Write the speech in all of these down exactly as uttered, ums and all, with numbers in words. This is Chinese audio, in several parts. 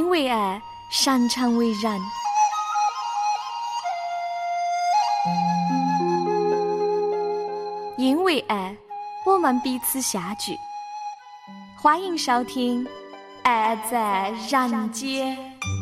因为爱，擅长为人。因为爱，我们彼此相聚。欢迎收听《爱在人间》。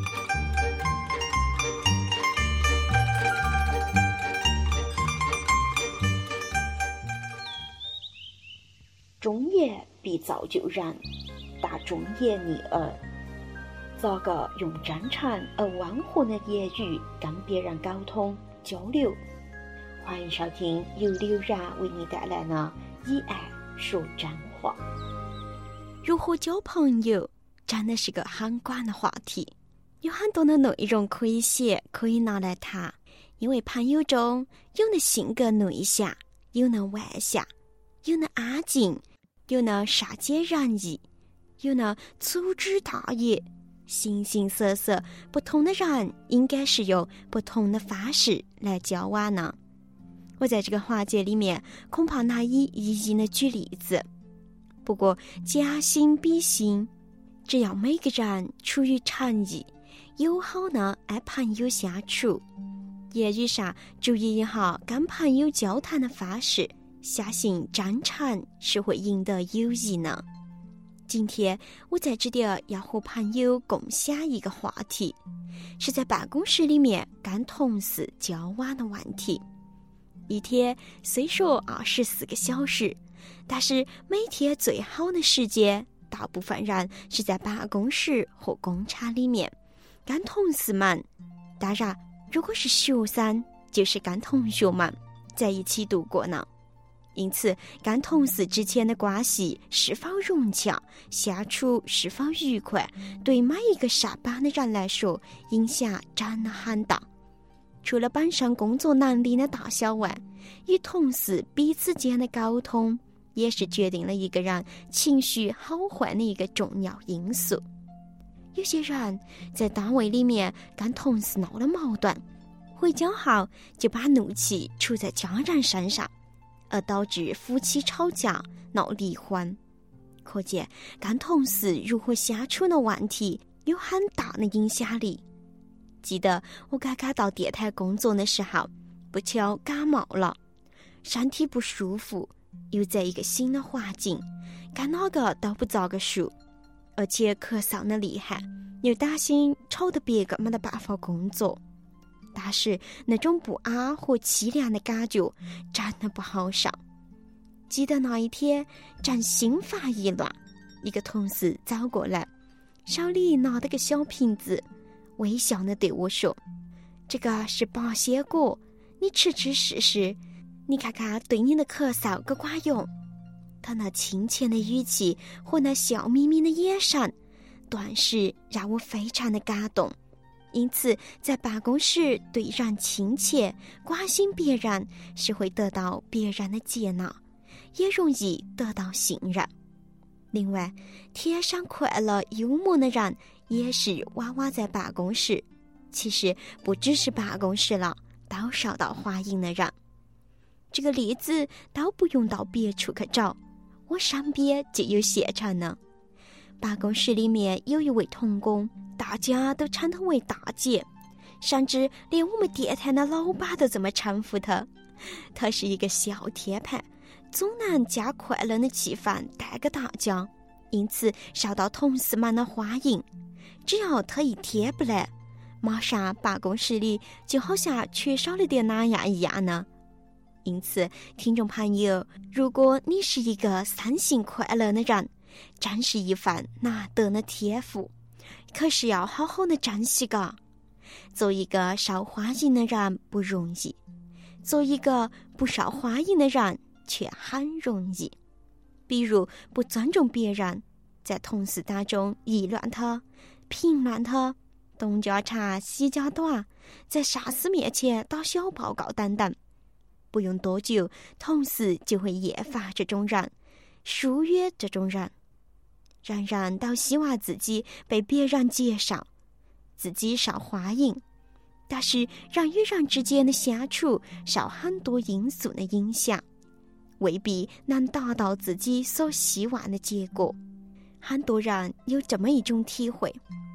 忠言必造就人，但忠言逆耳。咋个用真诚而温和的言语跟别人沟通交流？欢迎收听由刘然为你带来的以爱说真话。 如何交朋友真的是个很广的话题，有很多的内容可以写，可以拿来谈。因为朋友中有的性格内向，有的外向，有的安静，有的善解人意，有的粗枝大叶，形形色色，不同的人应该是有不同的方式来交往呢。我在这个环节里面恐怕难以一一的举例子，不过将心比心，只要每个人出于诚意，友好的爱朋友相处，言语上注意一下跟朋友交谈的方式，相信真诚是会赢得友谊呢。今天我在这里要和朋友共享一个话题，是在办公室里面跟同事交往的问题。一天虽说二十四个小时，但是每天最好的时间，大部分人是在办公室和工厂里面跟同事们，当然如果是学生就是跟同学们在一起度过呢。因此跟同事之间的关系是否融洽，相处是否愉快，对每一个上班的人来说影响真的很大。除了本身工作能力的大小外，与同事彼此间的沟通也是决定了一个人情绪好坏的一个重要因素。有些人在单位里面跟同事闹了矛盾，回家后就把怒气出在家人身上，而导致夫妻吵架闹离婚。可见跟同事如何相处的问题有很大的影响力。记得我刚刚到电台工作的时候，不巧感冒了，身体不舒服，又在一个新的环境，跟哪个都不遭个熟，而且咳嗽的厉害，又担心吵得别个没得办法工作。但是那种不安和凄凉的感觉真的不好受。记得那一天正心烦意乱，一个同事走过来，手里拿着个小瓶子，微笑地对我说，这个是八仙果，你吃吃试试，你看看对你的咳嗽可管用。他那亲切的语气和那笑眯眯的眼神，顿时让我非常的感动。因此在办公室对人亲切，关心别人是会得到别人的接纳，也容易得到信任。另外，天生快乐幽默的人也是往往在办公室，其实不只是办公室了，都受到欢迎的人。这个例子都不用到别处去找，我身边就有现成呢。办公室里面有一位同工，大家都称她为大姐，甚至连我们电台的老板都这么称呼她。她是一个小天盘，总能将快乐的气氛带给大家，因此受到同事们的欢迎。只要她一天不来，马上办公室里就好像缺少了点哪样一样呢。因此听众朋友，如果你是一个生性快乐的人，真是一份难得的天赋，可是要好好的珍惜个。做一个受欢迎的人不容易，做一个不受欢迎的人却很容易。比如不尊重别人，在同事当中议论他，评论他，东家长西家短，在上司面前打小报告等等。不用多久，同事就会厌烦这种人，疏远这种人。人人都希望自己被别人接受，自己受欢迎，但是人与人之间的相处受很多因素的影响，未必能达到自己所希望的结果。很多人有这么一种体会，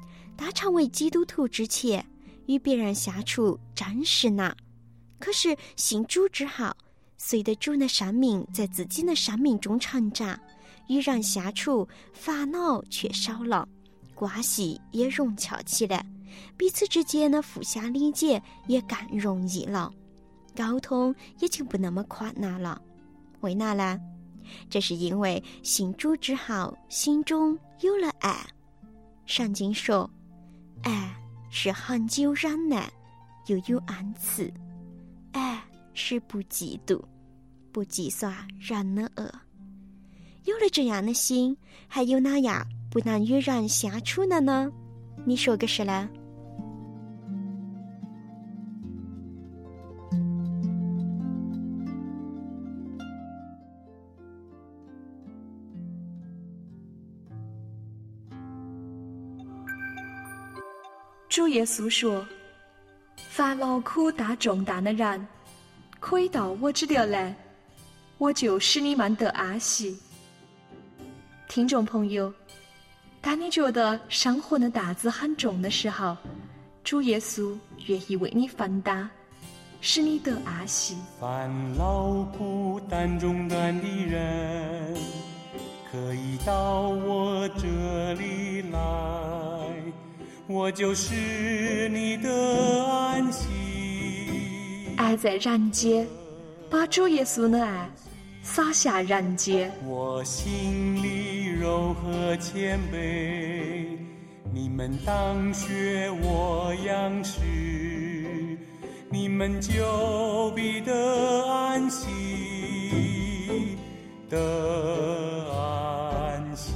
他成为基督徒之前，与别人相处真实呢。可是信主之后，随着主的生命在自己的生命中成长，与人相处烦恼却少了，关系也融洽起来，彼此之间的互相理解也更容易了，沟通也就不那么困难了。为哪呢？这是因为信主之后，心中有了爱。圣经说，爱是恒久忍耐，又有恩慈；爱是不嫉妒，不计算人的恶。有了这样的心，还有哪样不能与人相处的呢？你说个是呢？ 主耶稣说，凡劳苦担重担的人，可以到我这里来，我就使你们得安息。听众朋友，当你觉得生活的担子很重的时候，主耶稣愿意为你分担，使你得安息。 凡劳苦担重担的人，可以到我这里来，我就是你的安息。 爱在人间，把主耶稣的爱洒下人间。 我心里柔和谦卑，你们当学我样式，你们就必得安息，得安息。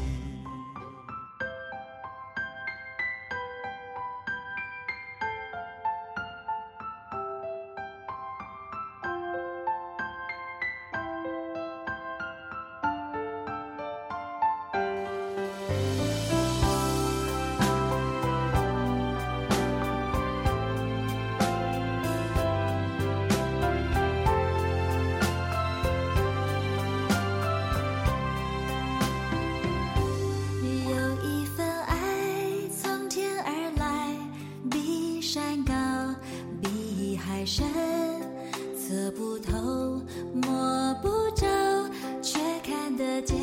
测不透，摸不着，却看得见。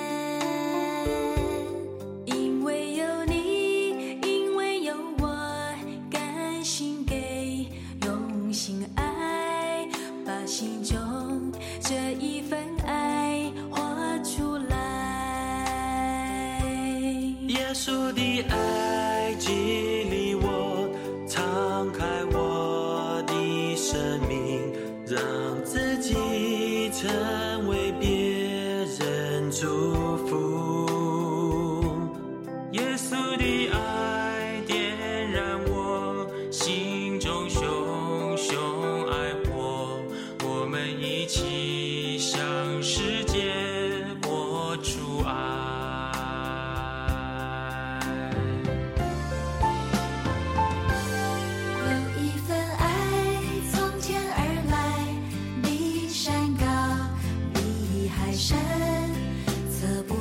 因为有你，因为有我，甘心给，用心爱，把心中这一份爱活出来。 耶稣的爱激励我，敞开我的生命，让自己成为别人祝福。耶稣的爱点燃我心中熊熊爱火，我们一起向世界活出爱。 测不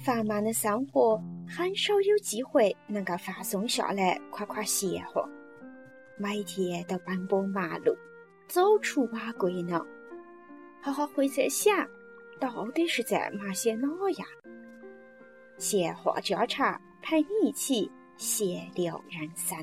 繁忙的生活很少有机会能够放松下来夸夸闲话，每天都奔波忙碌，走出瓦柜呢，好好会在想到底是在忙些哪呀？闲话家常，陪你一起闲聊人生。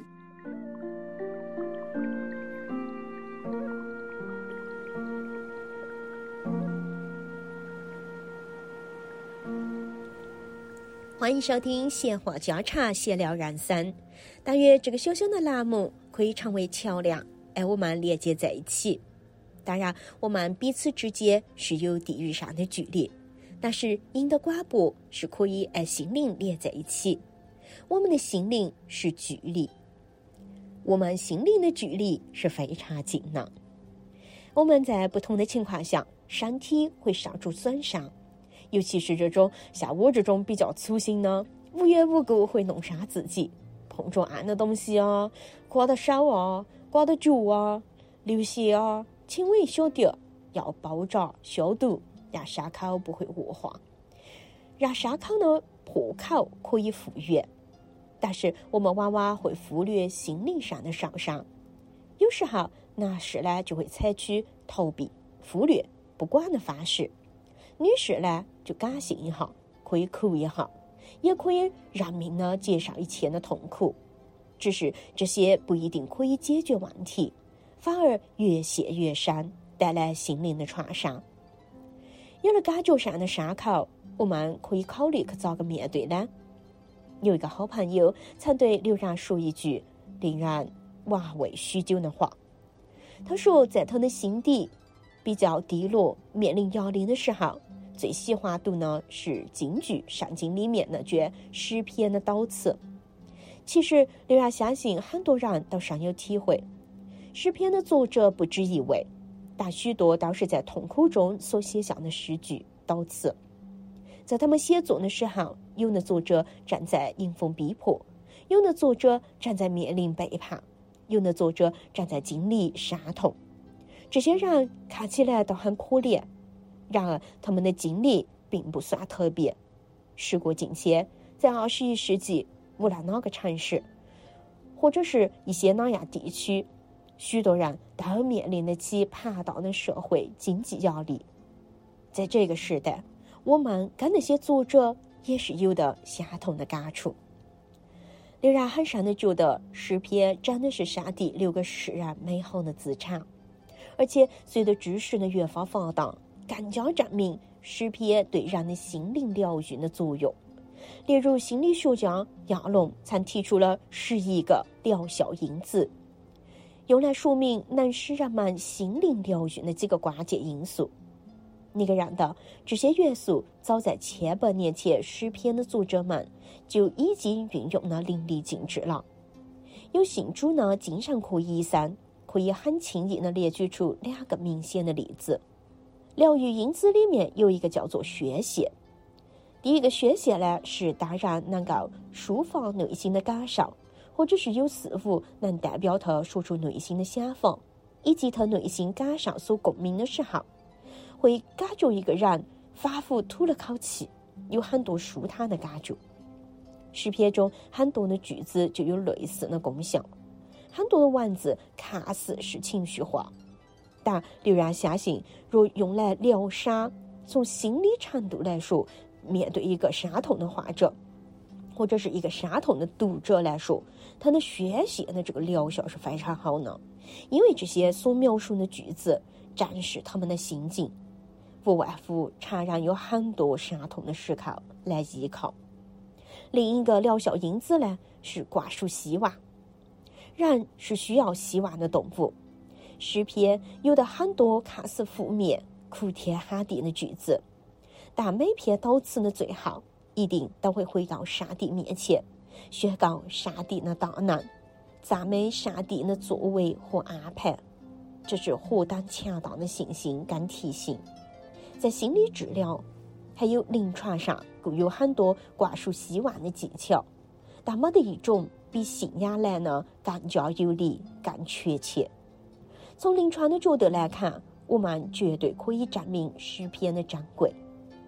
欢迎收听闲话家常，闲聊人生。但愿这个小小的栏目可以成为桥梁，爱我们连接在一起。当然，我们彼此之间是有地域上的距离，但是您的广播是可以爱心灵连在一起。我们的心灵是距离，我们心灵的距离是非常近的。我们在不同的情况下，身体会受出损伤。尤其是这种像我这种比较粗心呢，无缘无故会弄伤自己，碰撞暗的东西啊，刮到手啊，刮到脚啊，流血啊，轻微小点要包扎消毒，让伤口不会恶化，让伤口呢破口可以复原。但是我们往往会忽略心灵上的受伤，有时候男士呢就会采取逃避、忽略、不管的方式。女士呢就感性一下，可以哭一下，也可以让命呢减少一切的痛苦。只是这些不一定可以解决问题，反而越陷越深，带来心灵的创伤。有了感觉上的伤口，我们可以考虑去咋个面对呢？有一个好朋友曾对刘然说一句令人玩味许久的话，他说在他的心底比较低落，面临压力的时候，最喜欢读呢是京剧圣经里面那卷诗篇的祷词。其实刘然相信很多人都深有体会，诗篇的作者不止一位，但许多都是在痛苦中所写下的诗句祷词。在他们写作的时候，有的作者站在迎风逼迫，有的作者站在面临背叛，有的作者站在经历伤痛。这些人看起来都很可怜，然而他们的经历并不算特别。时过境迁，在二十一世纪，无论哪个城市或者是一些哪样地区，许多人都面临得起庞大的社会经济压力。在这个时代，我们跟那些作者也是有的相同的感触。刘然很深地觉得诗篇真的是上帝留给世人美好的资产，而且随着知识的越发发达，更加证明诗篇对人的心灵疗愈的作用。例如心理学家亚龙曾提出了十一个疗效因子，用来说明能使人们心灵疗愈的几个关键因素。你个人的这些元素早在千百年前诗篇的作者们就已经运用了淋漓尽致了。有信主呢精神科医生可以很轻易地列举出两个明显的例子。疗愈因子里面有一个叫做宣泄。第一个宣泄呢是当然能够抒发内心的感受，或者是有似乎能代表他说出内心的想法，以及他内心感受所共鸣的时候，会感觉一个人仿佛吐了口气，有很多舒坦的感觉。诗篇中很多的句子就有类似的功效，很多的文字看似是情绪化，但刘然相信，若用来疗伤，从心理程度来说，面对一个伤痛的患者或者是一个伤痛的读者来说，他的宣泄的这个疗效是非常好的，因为这些所描述的句子正是他们的心境，不外乎常人有很多伤痛的时刻来依靠。另一个疗效因子呢是灌输希望。人是需要希望的动物，诗篇有的很多看似负面、哭天喊地的句子，但每篇祷词的最后一定都会回到上帝面前，宣告上帝的大能，赞美上帝的作为和安排。这是何等强大的信心跟提醒。在心理治疗还有临床上都有很多灌输希望的技巧，但没得一种比信仰来呢更加有力、更确切。从临床的角度来看，我们绝对可以证明诗篇的珍贵，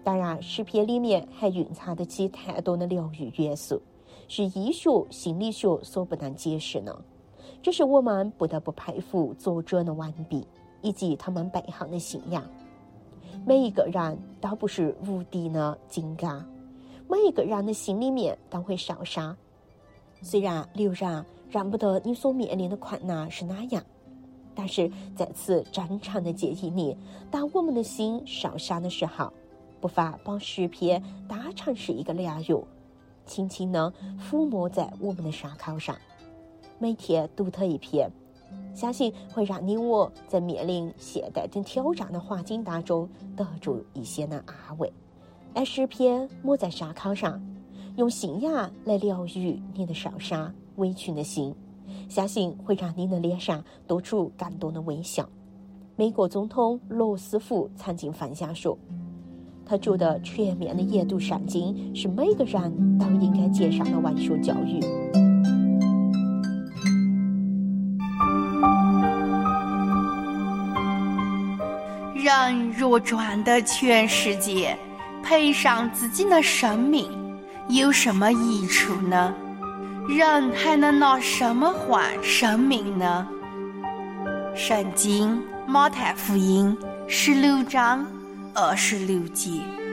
当然，诗篇里面还蕴藏得起太多的疗愈元素，是医学、心理学所不能解释的。这是我们不得不佩服作者的文笔以及他们背后的信仰。每一个人都不是无敌的金刚，每一个人的心里面都会受伤。虽然刘然认不得你所面临的困难是哪样，但是在此真诚的建议你，当我们的心受伤的时候，不妨把诗篇当成是一个良药，轻轻地抚摸在我们的伤口上，每天读它一篇，相信会让你我在面临现代等挑战的环境当中得出一些的安慰。而诗篇抹在伤口上，用信仰来疗愈你的受伤委屈的心，相信会让你的脸上多出感动的微笑。美国总统罗斯福曾经分享说，他觉得全面的研读圣经是每个人都应该接受的文学教育。 人若赚得全世界，赔上自己的生命，有什么益处呢？人还能拿什么换生命呢？圣经马太福音十六章二十六节。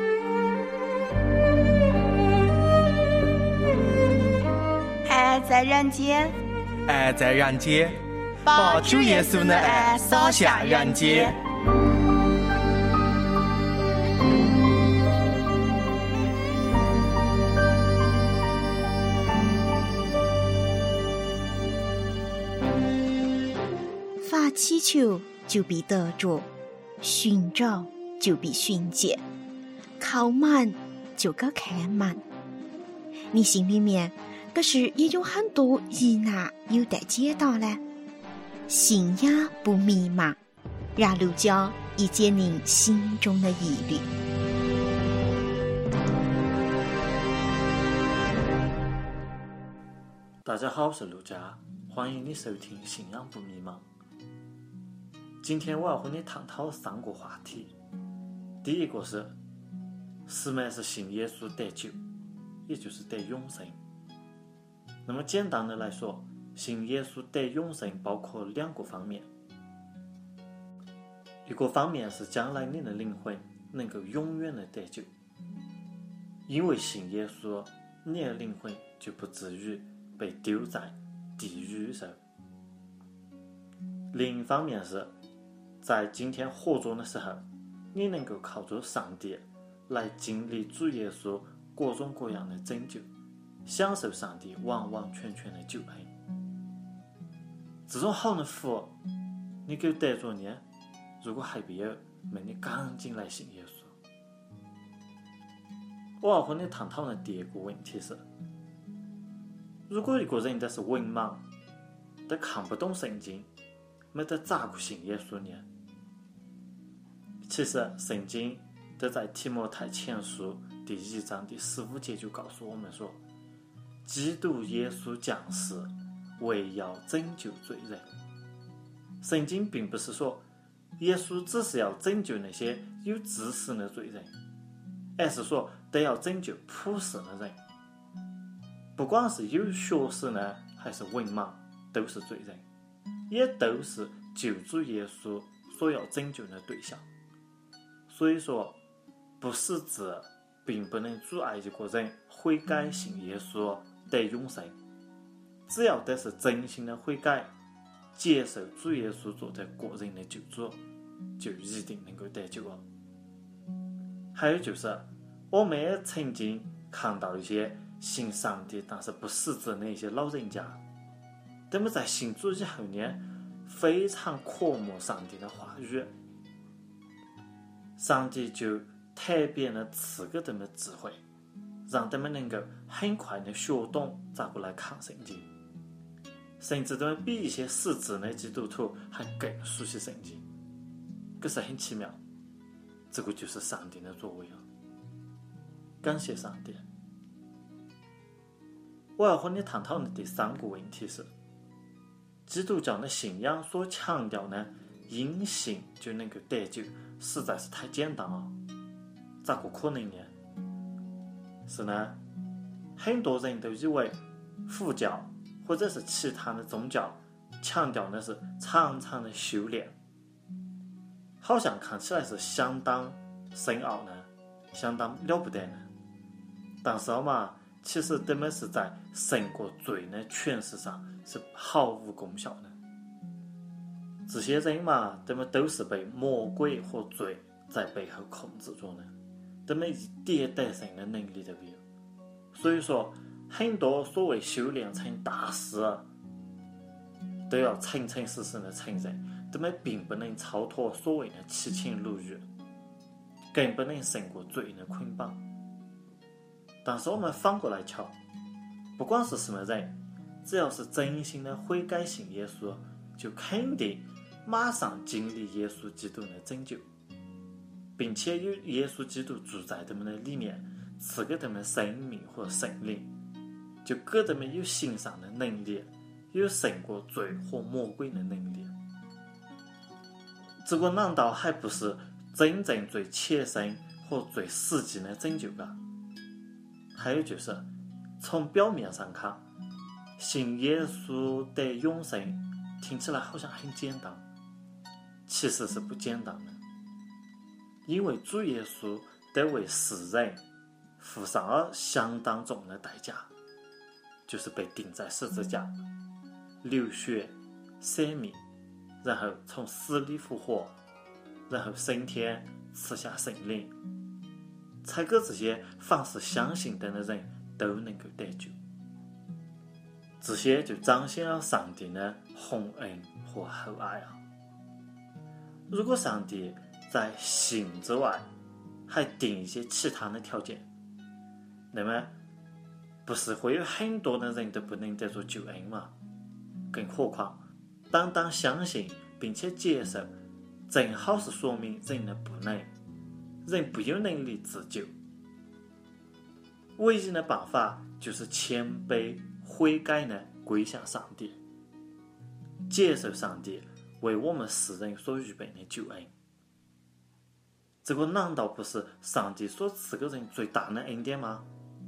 爱在人间， 爱在人间，把主耶稣的爱洒向人间。 发祈求就必得着，寻找就必寻见，靠门就该开门。你心里面可是也有很多疑难有待解答呢？信仰不迷茫，让路加以解您心中的疑虑。 大家好，我是陆佳，欢迎你收听《信仰不迷茫》。今天我要和你探讨三个话题。第一个是，什么是信耶稣得救，也就是得永生。那么简单的来说，信耶稣得永生包括两个方面。一个方面是将来你的灵魂能够永远的得救，因为信耶稣，你的灵魂就不至于被丢在地狱上。另一方面是，在今天活着的时候，你能够靠着上帝来经历主耶稣各种各样的拯救，享受上帝完完全全的救恩。这种好的福你够得着呢？如果还没有，那你赶紧来信耶稣。我要和你探讨的第二个问题是，如果一个人他是文盲，他看不懂圣经，那他咋个信耶稣呢？其实圣经都在提摩太前书第一章第十五节就告诉我们说，基督耶稣降世为要拯救罪人。圣经并不是说耶稣只是要拯救那些有知识的罪人，而是说得要拯救普世的人，不管是有学识呢还是文盲，都是罪人，也都是救主耶稣所要拯救的对象。所以说，不识字并不能阻碍一个人悔改信耶稣得永生，只要得是真心的悔改，接受主耶稣做的个人的救主，就一定能够得救了。还有就是，我们也曾经看到一些信上帝但是不识字的一些老人家，他们在信主以后呢，非常渴慕上帝的话语，上帝就特别的赐给他们智慧，让他们能够很快的学懂咋个来看圣经，甚至他们比一些识字的基督徒还更熟悉圣经。可是很奇妙，这个就是上帝的作为啊！感谢上帝。我要和你探讨的第三个问题是，基督教的信仰所强调呢，因信就能够得救，实在是太简单了。 咋个可能呢？是呢，很多人都以为佛教或者是其他的宗教强调的是长长的修炼，好像看起来是相当深奥呢，相当了不得呢。但是嘛，其实他们是在胜过罪的诠释上是毫无功效的。这些人嘛，他们都是被魔鬼和罪在背后控制着呢，他们一点得胜的能力都没有。所以说，很多所谓修炼成大师都要诚诚实实的承认，他们并不能超脱所谓的七情六欲，更不能胜过罪的捆绑。但是我们反过来瞧，不管是什么人，只要是真心的悔改信耶稣，就肯定马上经历耶稣基督的拯救，并且有耶稣基督住在他们的里面，赐给他们生命和圣灵，就给他们有行善的能力，有胜过罪和魔鬼的能力。这个难道还不是真正最切身和最实际的拯救吧？还有就是，从表面上看，信耶稣得永生，听起来好像很简单，其实是不简单的。因为主耶稣得为世人付上了相当重的代价，就是被钉在十字架，流血舍命，然后从死里复活，然后升天赐下圣灵，才给这些凡是相信的人都能够得救。这些就彰显了上帝的宏恩和厚爱啊！如果上帝在信之外还定一些其他的条件，那么不是会有很多的人都不能得着救恩吗？更何况单单相信并且接受，正好是说明人的不能，人不有能力自救。唯一的办法就是谦卑悔改的归向上帝，接受上帝为我们世人所预备的救恩。这个难道不是上帝所赐给人最大的恩典吗？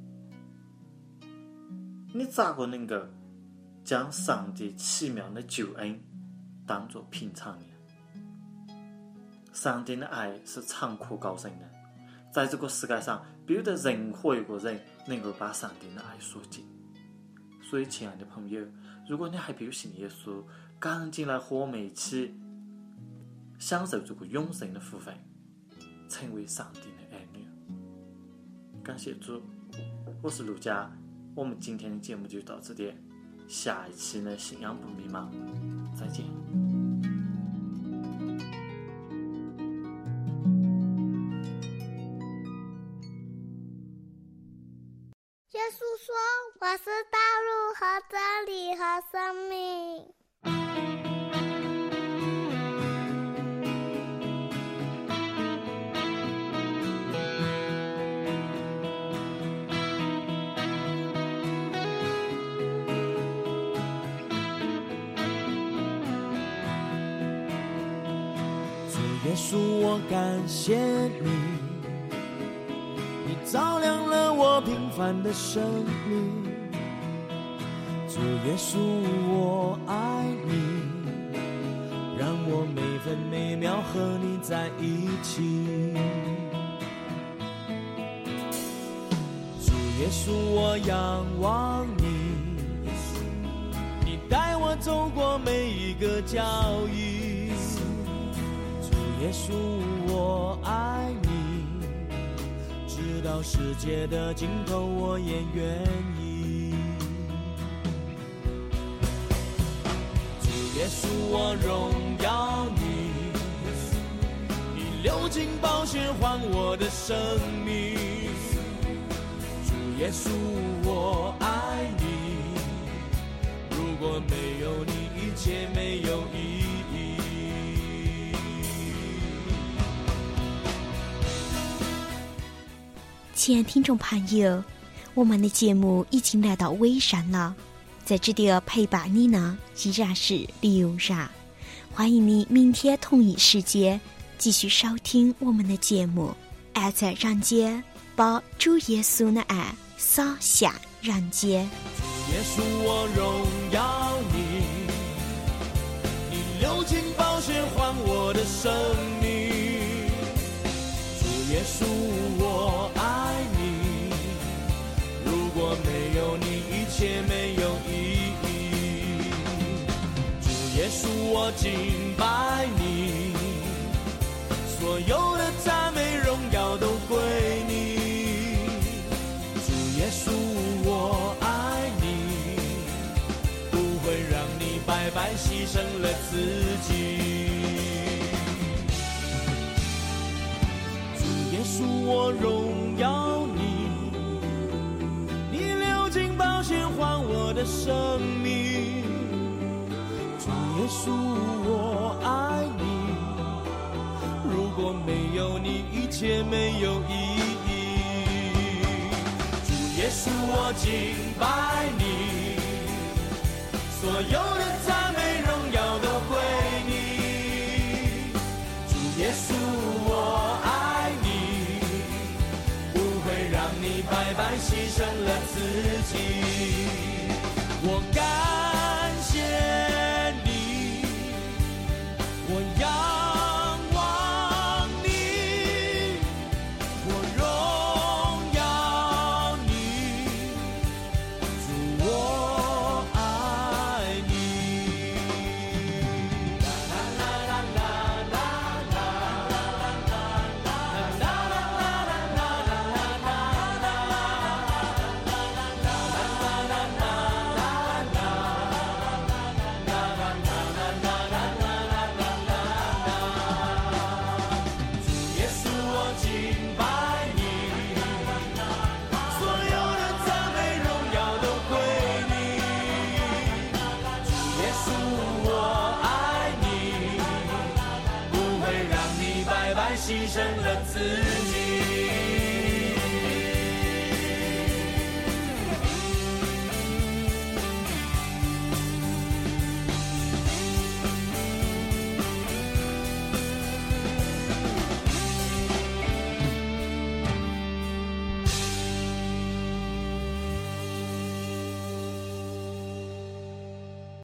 你咋个能够将上帝奇妙的救恩当作平常呢？上帝的爱是残酷高深的，在这个世界上没有得任何一个人能够把上帝的爱说尽。所以亲爱的朋友，如果你还没有信耶稣，赶紧来和我们一起享受这个永生的福分，成为上帝的儿女。感谢主，我是陆佳，我们今天的节目就到这里，下一期的信仰不迷茫，再见。 耶稣说：“我是道路和真理和生命。” 主耶稣，我感谢你，你照亮了我平凡的生命。主耶稣，我爱你，让我每分每秒和你在一起。主耶稣，我仰望你，你带我走过每一个脚印。主耶稣，我爱你，直到世界的尽头我也愿意。主耶稣，我荣耀你，你流尽宝血换我的生命。主耶稣，我爱你，如果没有你，一切没有意义。 亲爱的听众朋友，我们的节目已经来到尾声了，在这里陪伴你呢依然是刘然，欢迎你明天同一时间继续收听我们的节目。 爱在人间，把主耶稣的爱洒向人间。 主耶稣，我荣耀你，你流尽宝血换我的生命。主耶稣，我爱你，如果没有你，一切没有意义。主耶稣，我敬拜你，所有的赞美荣耀都归你。主耶稣，我爱你，不会让你白白牺牲了自己。主耶稣，我荣耀你，你流尽宝血换我的生命。主耶稣，我爱你，如果没有你，一切没有意义。主耶稣，我敬拜你，所有的赞美荣耀都归你。主耶稣，我爱你，不会让你白白牺牲了自己。